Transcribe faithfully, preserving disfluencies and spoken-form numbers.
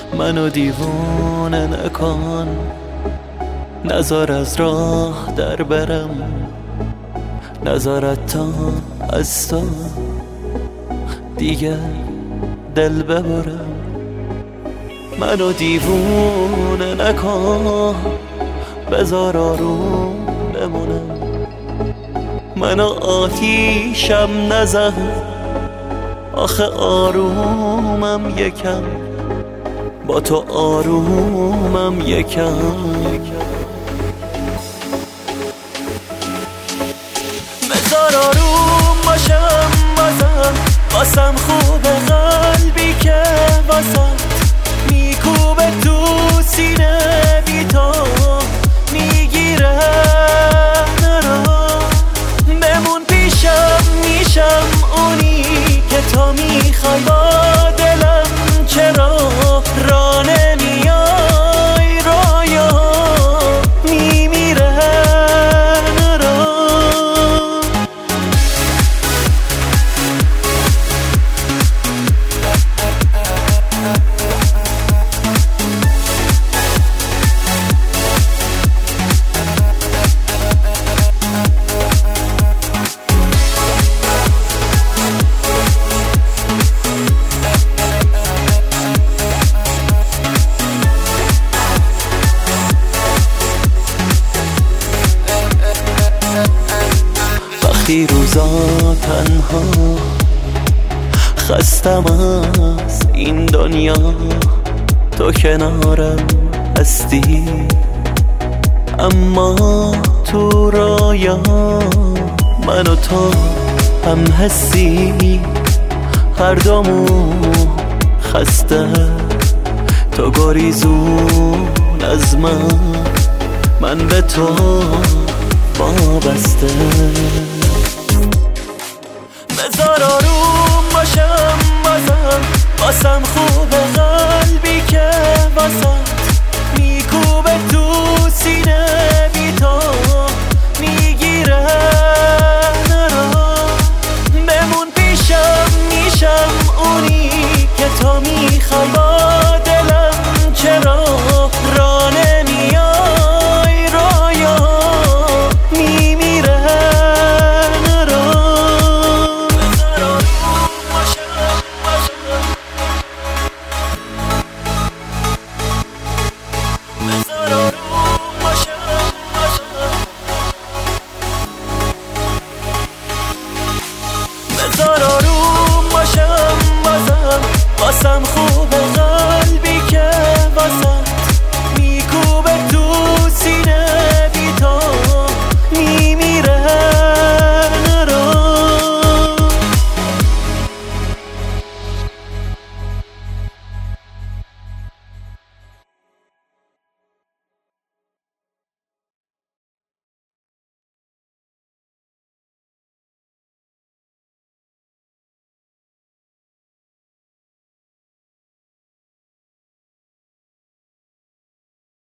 منو دیوانه نکن، نزار از راه در برم، نزارت تا از تو دیگه دل ببرم. منو دیوانه نکن، بذار آروم بمونم. منو آتیشم نزن، آخه آرومم یکم، با تو آرومم یکم. بذار آروم باشم بازم، واسم خوبه قلبی که واسم میکوبه تو سینه بی تو میگیره. نرا بمون پیشم، میشم اونی که تو میخوای، با دلم چرا را نمیای، رایا میمیره. نرا وقتی روزا تنها خستم از این دنیا، تو کنارم هستی، اما تو رایا من و تو هم هستی. هر دومون خسته، تو گریزون از من، من به تو وابسته. بذار آروم باشم بازم، واسم خوبه قلبی که واسم میکوبه تو سینه بی تو میگیره. نرا بمون پیشم، میشم اونی که تو میخوای، با دلم چرا را نمیای، رایا میمیره. بذار آروم باشم بازم، واسم خوبه